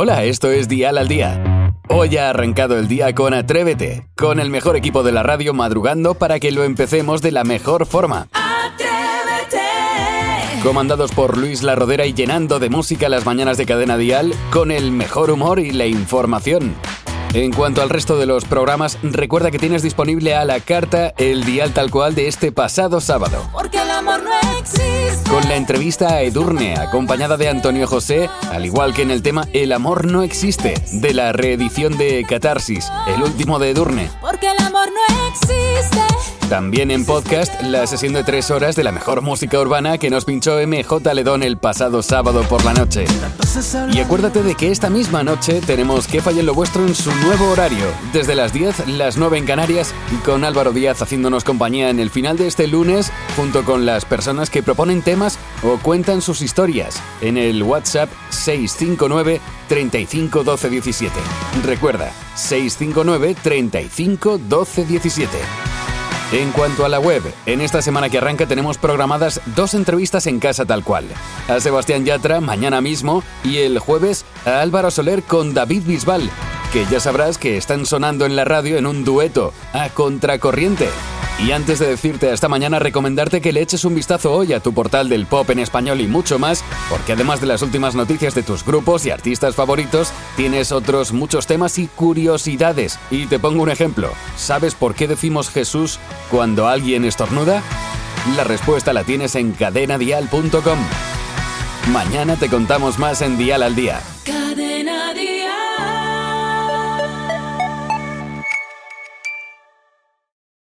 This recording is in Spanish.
Hola, esto es Dial al Día. Hoy ha arrancado el día con Atrévete, con el mejor equipo de la radio madrugando para que lo empecemos de la mejor forma. ¡Atrévete! Comandados por Luis La Rodera y llenando de música las mañanas de Cadena Dial, con el mejor humor y la información. En cuanto al resto de los programas, recuerda que tienes disponible a la carta el Dial tal cual de este pasado sábado. Porque el amor no existe. Con la entrevista a Edurne, acompañada de Antonio José, al igual que en el tema El amor no existe, de la reedición de Catarsis, el último de Edurne. Porque el amor no existe. También en podcast, la sesión de 3 horas de la mejor música urbana que nos pinchó MJ Ledón el pasado sábado por la noche. Y acuérdate de que esta misma noche tenemos Que Falle en lo Vuestro en su nuevo horario, desde las 10, las 9 en Canarias, con Álvaro Díaz haciéndonos compañía en el final de este lunes, junto con las personas que proponen temas o cuentan sus historias, en el WhatsApp 659 35 12 17. Recuerda, 659 35 12 17. En cuanto a la web, en esta semana que arranca tenemos programadas 2 entrevistas en Casa Tal Cual. A Sebastián Yatra mañana mismo y el jueves a Álvaro Soler con David Bisbal, que ya sabrás que están sonando en la radio en un dueto, a contracorriente. Y antes de decirte hasta mañana, recomendarte que le eches un vistazo hoy a tu portal del pop en español y mucho más, porque además de las últimas noticias de tus grupos y artistas favoritos, tienes otros muchos temas y curiosidades. Y te pongo un ejemplo. ¿Sabes por qué decimos Jesús cuando alguien estornuda? La respuesta la tienes en cadenadial.com. Mañana te contamos más en Dial al Día.